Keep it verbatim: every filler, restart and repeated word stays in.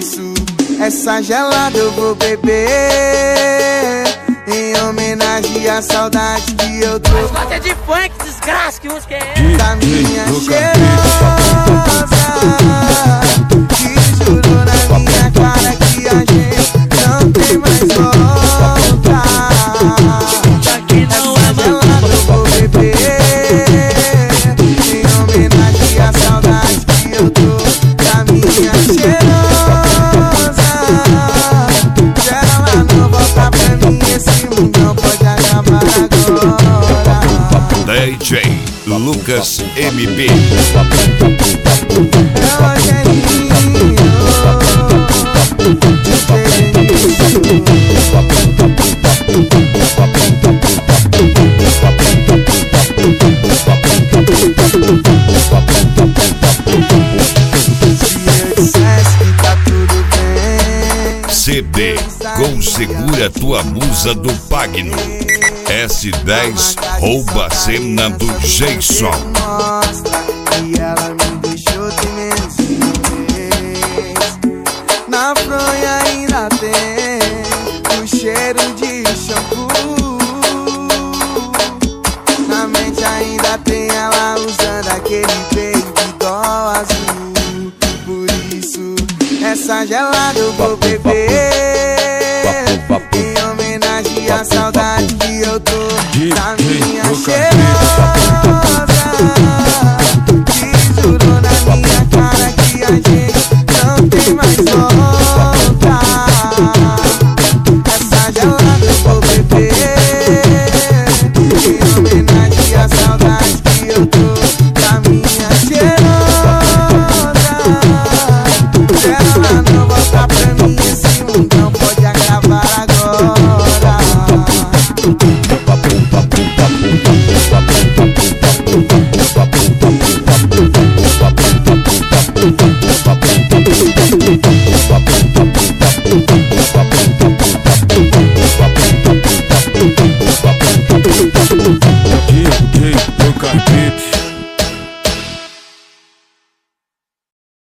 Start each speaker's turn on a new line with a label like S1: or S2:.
S1: isso, essa gelada eu vou beber, em homenagem à saudade que eu tô.
S2: Mas gosta de funk, desgraça, que música é essa?
S1: Da minha cheirosa, que jurou na minha cara que a gente não tem mais volta.
S2: Aqui não é
S1: gelada eu vou beber, em homenagem à saudade que eu tô. Da minha cheirosa, gera ela não volta pra mim, esse mundo não pode acabar agora.
S3: D J Lucas M B.
S1: É o Rogerinho,
S3: C B com Segura Tua Musa do Pagno. S dez rouba a cena do Jason.
S1: mostra que ela me deixou tem menos de um mês. Na fronha ainda tem o cheiro de shampoo, na mente ainda tem ela usando aquele baby doll azul. Por isso, essa gelada eu vou beber, em homenagem à saudade que eu tô. Da minha cheirosa, que jurou na minha cara que a gente não tem mais volta.